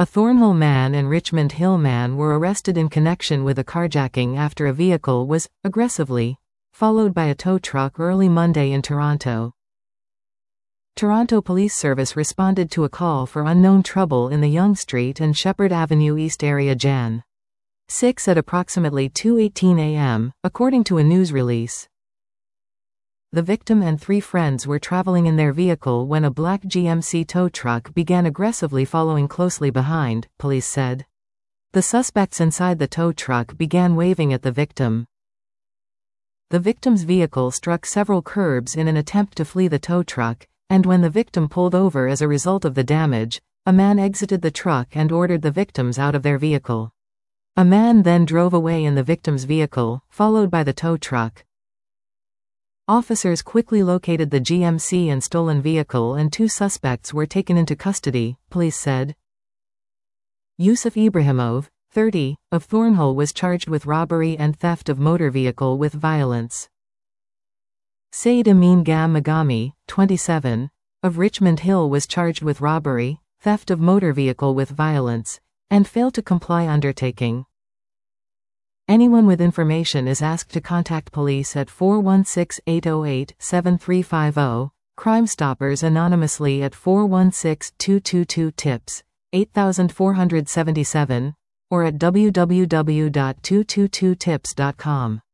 A Thornhill man and Richmond Hill man were arrested in connection with a carjacking after a vehicle was, aggressively, followed by a tow truck early Monday in Toronto. Toronto Police Service responded to a call for unknown trouble in the Yonge Street and Sheppard Avenue East area Jan. 6 at approximately 2:18 a.m., according to a news release. The victim and 3 friends were traveling in their vehicle when a black GMC tow truck began aggressively following closely behind, police said. The suspects inside the tow truck began waving at the victim. The victim's vehicle struck several curbs in an attempt to flee the tow truck, and when the victim pulled over as a result of the damage, a man exited the truck and ordered the victims out of their vehicle. A man then drove away in the victim's vehicle, followed by the tow truck. Officers quickly located the GMC and stolen vehicle, and 2 suspects were taken into custody, police said. Yusuf Ibrahimov, 30, of Thornhill was charged with robbery and theft of motor vehicle with violence. Said Amin Gam Magami, 27, of Richmond Hill was charged with robbery, theft of motor vehicle with violence, and failed to comply undertaking. Anyone with information is asked to contact police at 416-808-7350, Crime Stoppers anonymously at 416-222-TIPS, 8477, or at www.222tips.com.